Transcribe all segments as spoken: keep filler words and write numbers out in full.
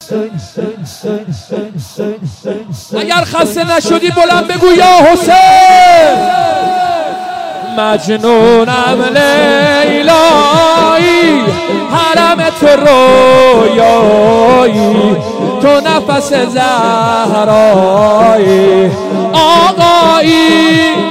اگر خسته نشدی بلند بگو یا حسین. مجنونم لیلایی، حرم تو رویایی، تو نفس زهرایی، آقایی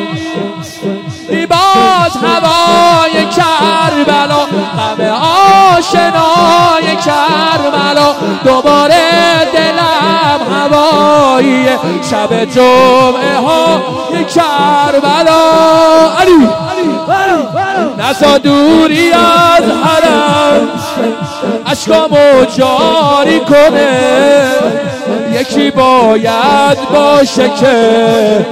باز هوای کربلا، غم آشنای کربلا، دوباره دلم هوایی شب جمعه های کربلا. علی نزا دوری از حرم، اشکامو جاری کنه، یکی باید باشه که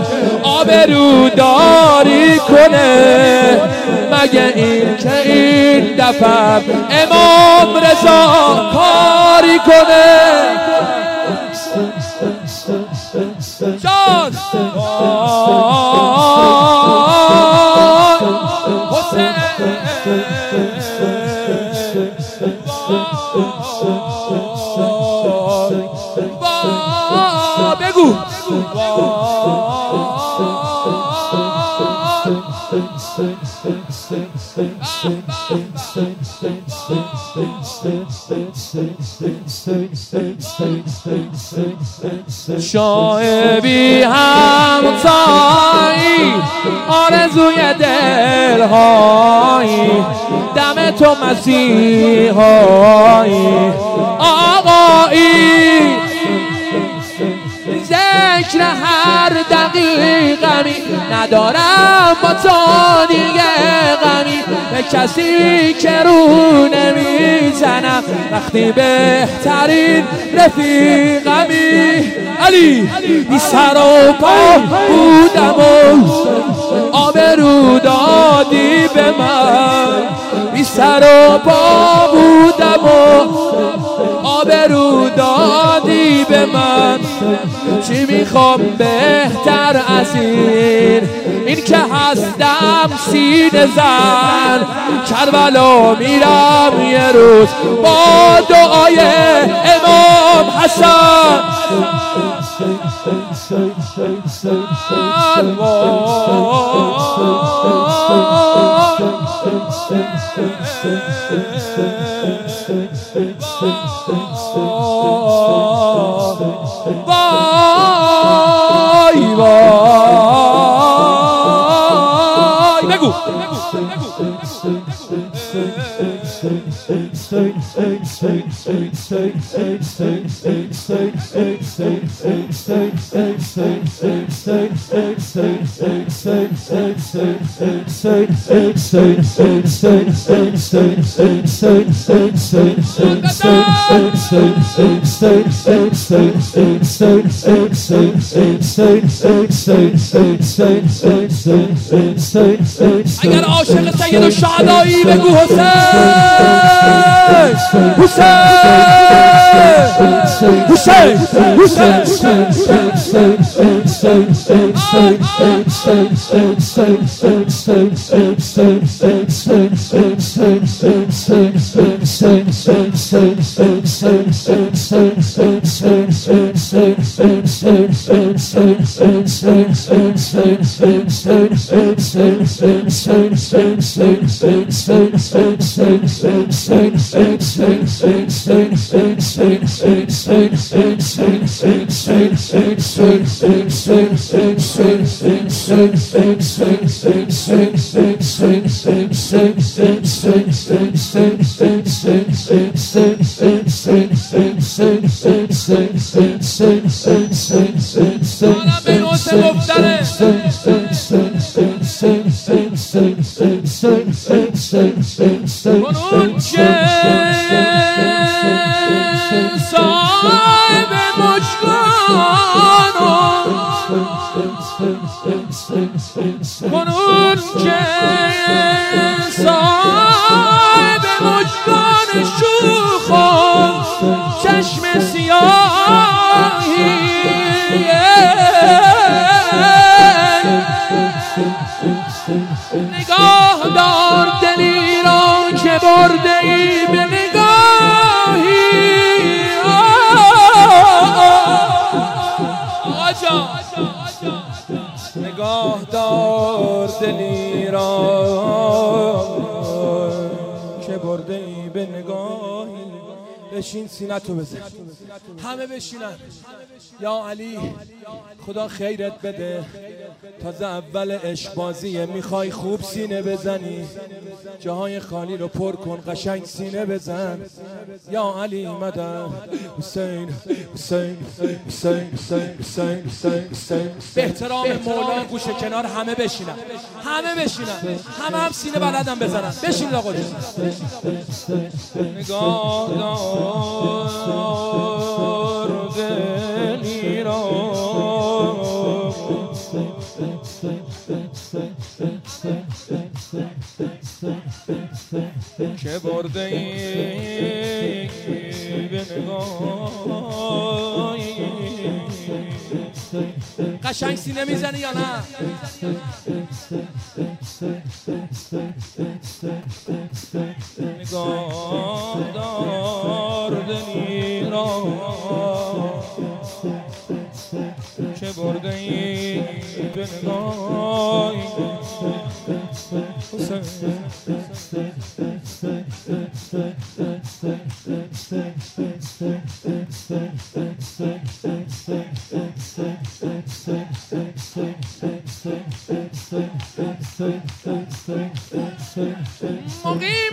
آبروداری کنه، مگه این که این دفعه امام رضا کاری کنه. جان حسین بگو شاه بی همتایی، آرزوی دلهایی، دم تو مسیحایی، آقایی ذکر هر دقیقمی ندارم با تو دیگه غمی، به کسی که رو نمیزنم وقتی بهترین رفیقمی. علی بی سر و پا بودم و آبرو دادی به من، بی سر و پا بودم و آبرو دادی به من، چی میخوام بهتر از این، این که هستم سینه زن کربلا میرم یه روز با دعای امام حسن. وای وای بگو اگر عاشق سید الشهدایی بگو حسین حسین حسین صاحب مشکان کنون که صاحب مشکان شوخان چشم سیاهی نگاه دار دلی را که برده ای به نگاهی نگاه دار دلی را که برده ای به نگاهی. بشین سینتو بزن، همه بشینن. یا علی خدا خیرت بده، تازه اول عشق بازیه، میخوای خوب سینه بزنی، جاهای خالی رو پر کن، قشنگ سینه بزن. یا علی مدد حسین حسین حسین حسین حسین حسین. به احترام مولا گوشه کنار همه بشینن، همه بشینن، همه هم سینه بلدن بزنن. بشین آقا جون. نگاه دار دلی را که برده ای به نگاهی. قشنگ سینه میزنی یا نه؟ نگاه دار دلی را که برده ای به نگاهی. مقیم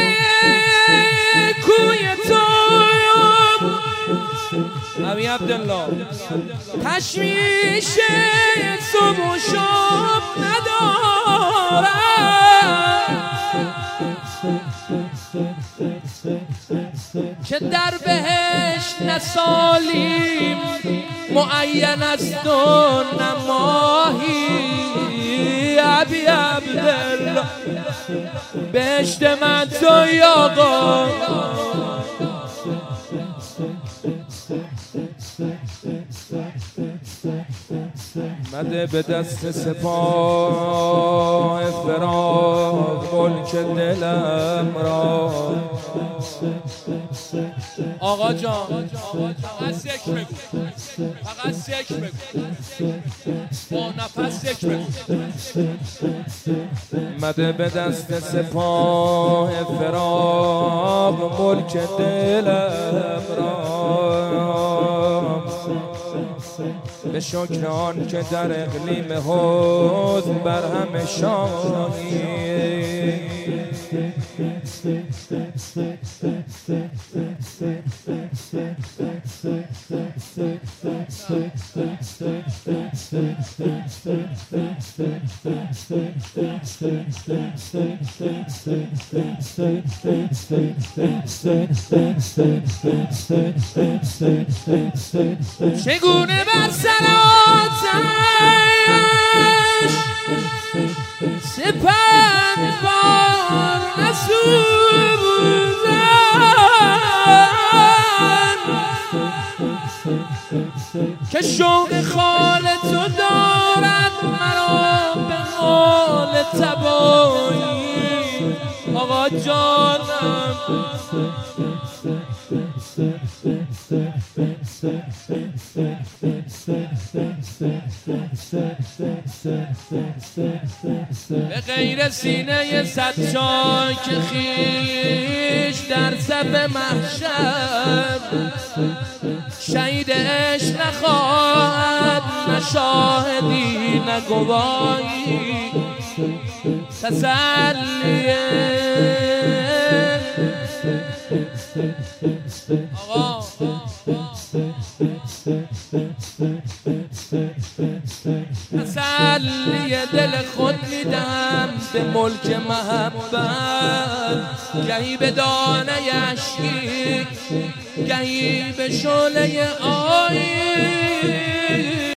کوی تو ابی عبدالله، تشویش صبح و شب ندارم که در بهشت نسالیم معین است و نماهی. ابی عبدالله بهشت من توی آقا، مده به دست سپاه فراق ملک دلم را. آقا جان فقط سک بگو، فقط سک بگو، با نفس سک بگو. مده به دست سپاه فراق ملک دلم را، به شکر آن که در اقلیم حزن بر همه شاهی. چگونه بر سر آتش سپند بار نسوزن که شوق خال تو دارد مرا به حال تبایی. آقا جانم به غیر سینه صد چاک خویش در صف محشر شهید عشق نخواهد، نه شاهدی نه گواهی. تسلیه آقا تسلی دل خود میدم به ملک محبت، گهی به دانه اشکی، گهی به شعله آیی.